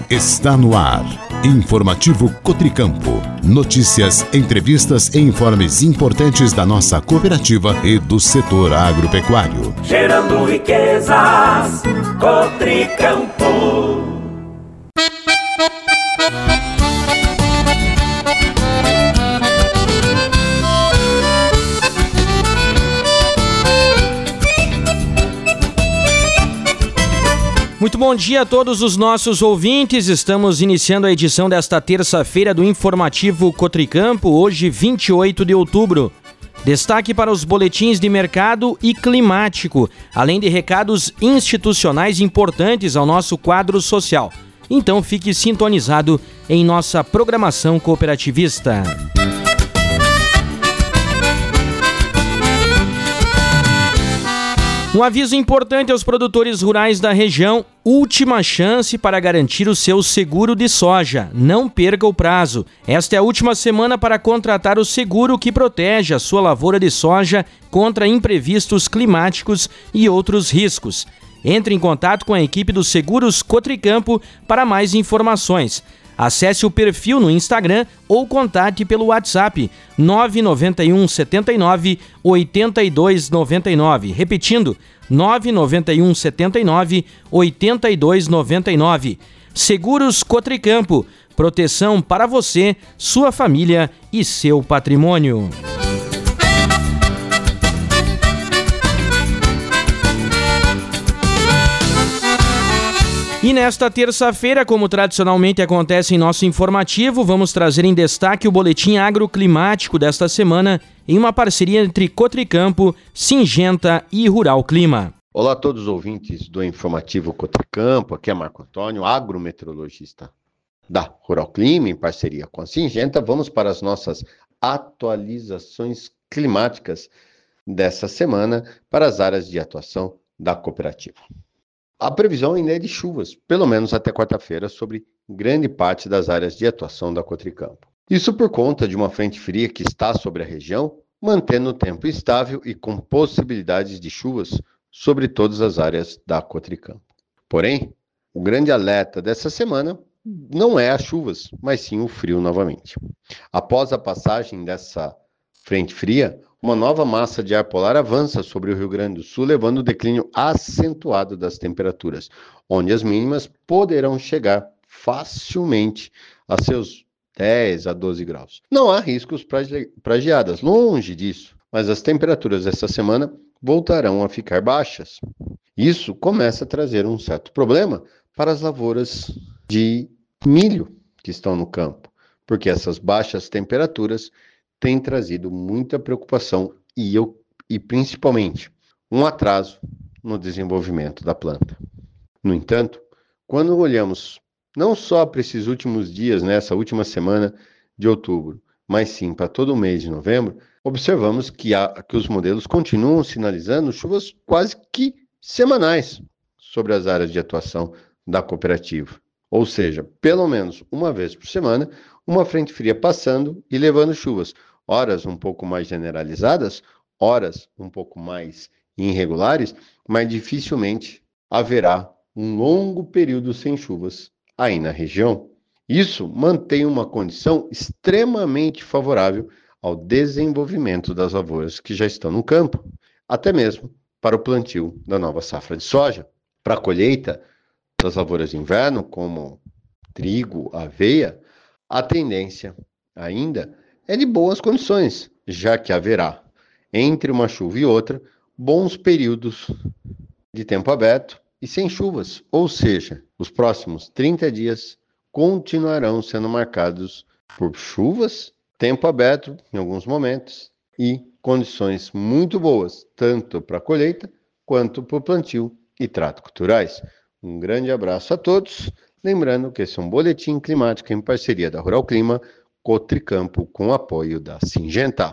Está no ar. Informativo Cotricampo. Notícias, entrevistas e informes importantes da nossa cooperativa e do setor agropecuário. Gerando riquezas, Cotricampo. Muito bom dia a todos os nossos ouvintes. Estamos iniciando a edição desta terça-feira do Informativo Cotricampo, hoje 28 de outubro. Destaque para os boletins de mercado e climático, além de recados institucionais importantes ao nosso quadro social. Então fique sintonizado em nossa programação cooperativista. Um aviso importante aos produtores rurais da região: última chance para garantir o seu seguro de soja. Não perca o prazo. Esta é a última semana para contratar o seguro que protege a sua lavoura de soja contra imprevistos climáticos e outros riscos. Entre em contato com a equipe dos Seguros Cotricampo para mais informações. Acesse o perfil no Instagram ou contate pelo WhatsApp 991 79 82 99. Repetindo, 991 79 82 99. Seguros Cotricampo. Proteção para você, sua família e seu patrimônio. E nesta terça-feira, como tradicionalmente acontece em nosso informativo, vamos trazer em destaque o boletim agroclimático desta semana em uma parceria entre Cotricampo, Syngenta e Rural Clima. Olá a todos os ouvintes do informativo Cotricampo, aqui é Marco Antônio, agrometeorologista da Rural Clima, em parceria com a Syngenta. Vamos para as nossas atualizações climáticas dessa semana para as áreas de atuação da cooperativa. A previsão ainda é de chuvas, pelo menos até quarta-feira, sobre grande parte das áreas de atuação da Cotricampo. Isso por conta de uma frente fria que está sobre a região, mantendo o tempo estável e com possibilidades de chuvas sobre todas as áreas da Cotricampo. Porém, o grande alerta dessa semana não é as chuvas, mas sim o frio novamente. Após a passagem dessa frente fria, uma nova massa de ar polar avança sobre o Rio Grande do Sul, levando o declínio acentuado das temperaturas, onde as mínimas poderão chegar facilmente a seus 10 a 12 graus. Não há riscos para geadas, longe disso, mas as temperaturas dessa semana voltarão a ficar baixas. Isso começa a trazer um certo problema para as lavouras de milho que estão no campo, porque essas baixas temperaturas tem trazido muita preocupação e principalmente um atraso no desenvolvimento da planta. No entanto, quando olhamos não só para esses últimos dias, nessa última semana de outubro, mas sim para todo o mês de novembro, observamos que os modelos continuam sinalizando chuvas quase que semanais sobre as áreas de atuação da cooperativa. Ou seja, pelo menos uma vez por semana, uma frente fria passando e levando chuvas, horas um pouco mais generalizadas, horas um pouco mais irregulares, mas dificilmente haverá um longo período sem chuvas aí na região. Isso mantém uma condição extremamente favorável ao desenvolvimento das lavouras que já estão no campo, até mesmo para o plantio da nova safra de soja. Para a colheita das lavouras de inverno, como trigo, aveia, a tendência ainda é de boas condições, já que haverá, entre uma chuva e outra, bons períodos de tempo aberto e sem chuvas, ou seja, os próximos 30 dias continuarão sendo marcados por chuvas, tempo aberto em alguns momentos e condições muito boas, tanto para a colheita quanto para o plantio e trato culturais. Um grande abraço a todos, lembrando que esse é um boletim climático em parceria da Rural Clima, Cotricampo, com apoio da Syngenta.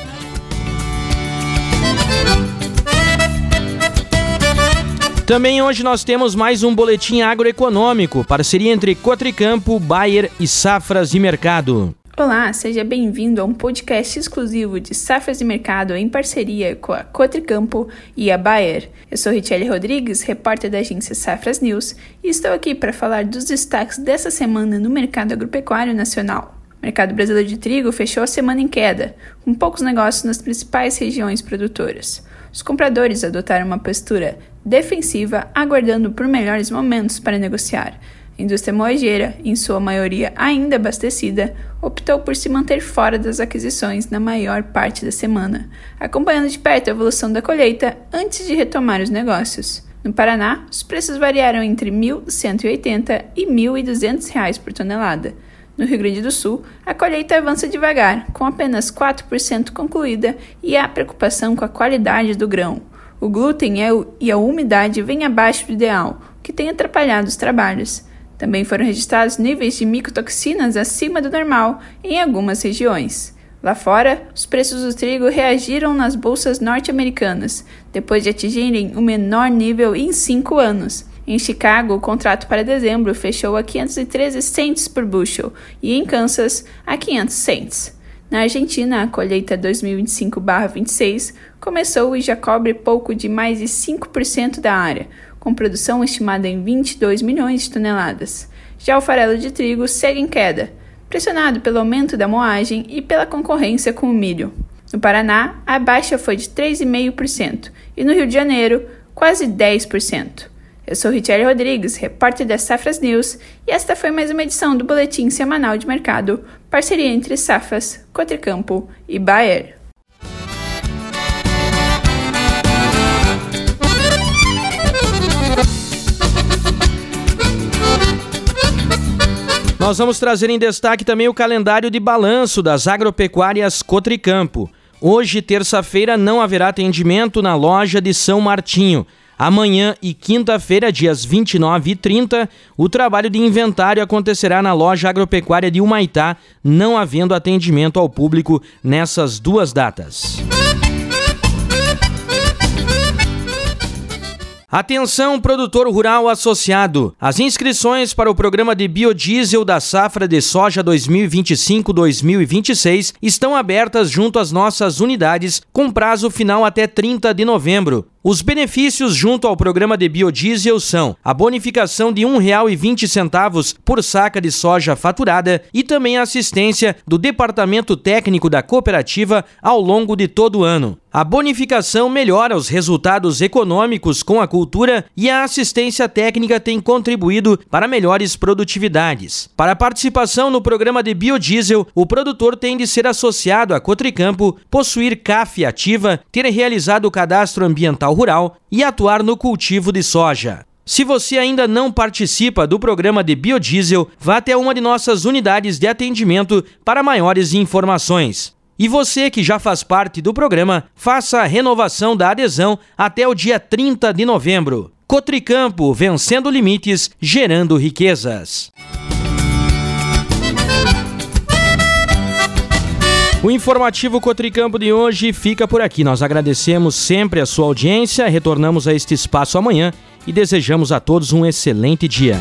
Também hoje nós temos mais um boletim agroeconômico, parceria entre Cotricampo, Bayer e Safras e Mercado. Olá, seja bem-vindo a um podcast exclusivo de Safras de Mercado em parceria com a Cotricampo e a Bayer. Eu sou Richelle Rodrigues, repórter da agência Safras News, e estou aqui para falar dos destaques dessa semana no mercado agropecuário nacional. O mercado brasileiro de trigo fechou a semana em queda, com poucos negócios nas principais regiões produtoras. Os compradores adotaram uma postura defensiva, aguardando por melhores momentos para negociar. A indústria moageira, em sua maioria ainda abastecida, optou por se manter fora das aquisições na maior parte da semana, acompanhando de perto a evolução da colheita antes de retomar os negócios. No Paraná, os preços variaram entre R$ 1.180 e R$ 1.200 por tonelada. No Rio Grande do Sul, a colheita avança devagar, com apenas 4% concluída, e há preocupação com a qualidade do grão. O glúten e a umidade vêm abaixo do ideal, o que tem atrapalhado os trabalhos. Também foram registrados níveis de micotoxinas acima do normal em algumas regiões. Lá fora, os preços do trigo reagiram nas bolsas norte-americanas, depois de atingirem o menor nível em 5 anos. Em Chicago, o contrato para dezembro fechou a 513 cents por bushel e em Kansas, a 500 cents. Na Argentina, a colheita 2025/26 começou e já cobre pouco de mais de 5% da área, com produção estimada em 22 milhões de toneladas. Já o farelo de trigo segue em queda, pressionado pelo aumento da moagem e pela concorrência com o milho. No Paraná, a baixa foi de 3,5% e no Rio de Janeiro, quase 10%. Eu sou Richelle Rodrigues, repórter da Safras News, e esta foi mais uma edição do Boletim Semanal de Mercado, parceria entre Safras, Cotricampo e Bayer. Nós vamos trazer em destaque também o calendário de balanço das agropecuárias Cotricampo. Hoje, terça-feira, não haverá atendimento na loja de São Martinho. Amanhã e quinta-feira, dias 29 e 30, o trabalho de inventário acontecerá na loja agropecuária de Humaitá, não havendo atendimento ao público nessas duas datas. Atenção, produtor rural associado! As inscrições para o programa de biodiesel da safra de soja 2025-2026 estão abertas junto às nossas unidades, com prazo final até 30 de novembro. Os benefícios junto ao programa de biodiesel são a bonificação de R$ 1,20 por saca de soja faturada e também a assistência do Departamento Técnico da Cooperativa ao longo de todo o ano. A bonificação melhora os resultados econômicos com a cultura e a assistência técnica tem contribuído para melhores produtividades. Para a participação no programa de biodiesel, o produtor tem de ser associado à Cotricampo, possuir CAF ativa, ter realizado o cadastro ambiental rural e atuar no cultivo de soja. Se você ainda não participa do programa de biodiesel, vá até uma de nossas unidades de atendimento para maiores informações. E você que já faz parte do programa, faça a renovação da adesão até o dia 30 de novembro. Cotricampo, vencendo limites, gerando riquezas. O informativo Cotricampo de hoje fica por aqui. Nós agradecemos sempre a sua audiência, retornamos a este espaço amanhã e desejamos a todos um excelente dia.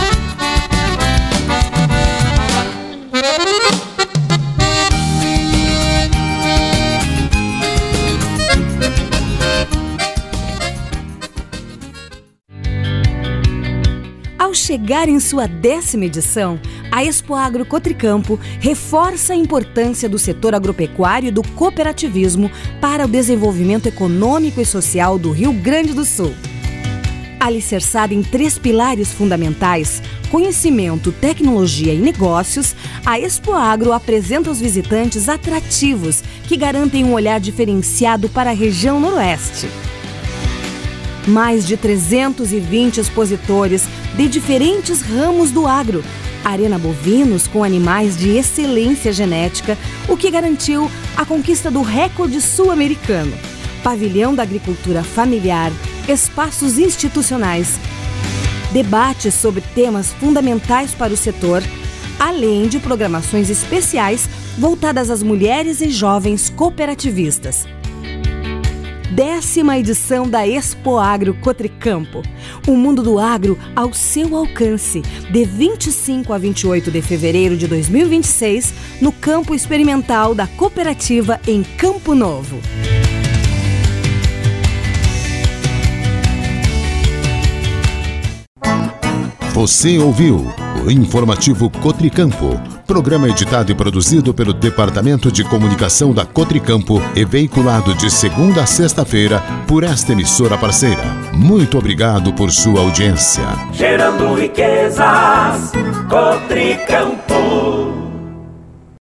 Ao chegar em sua 10ª edição, a Expo Agro Cotricampo reforça a importância do setor agropecuário e do cooperativismo para o desenvolvimento econômico e social do Rio Grande do Sul. Alicerçada em 3 pilares fundamentais, conhecimento, tecnologia e negócios, a Expo Agro apresenta aos visitantes atrativos que garantem um olhar diferenciado para a região noroeste. Mais de 320 expositores de diferentes ramos do agro, arena bovinos com animais de excelência genética, o que garantiu a conquista do recorde sul-americano, pavilhão da agricultura familiar, espaços institucionais, debates sobre temas fundamentais para o setor, além de programações especiais voltadas às mulheres e jovens cooperativistas. 10ª edição da Expo Agro Cotricampo. O mundo do agro ao seu alcance, de 25 a 28 de fevereiro de 2026, no Campo Experimental da Cooperativa em Campo Novo. Você ouviu o Informativo Cotricampo, programa editado e produzido pelo Departamento de Comunicação da Cotricampo e veiculado de segunda a sexta-feira por esta emissora parceira. Muito obrigado por sua audiência. Gerando riquezas, Cotricampo.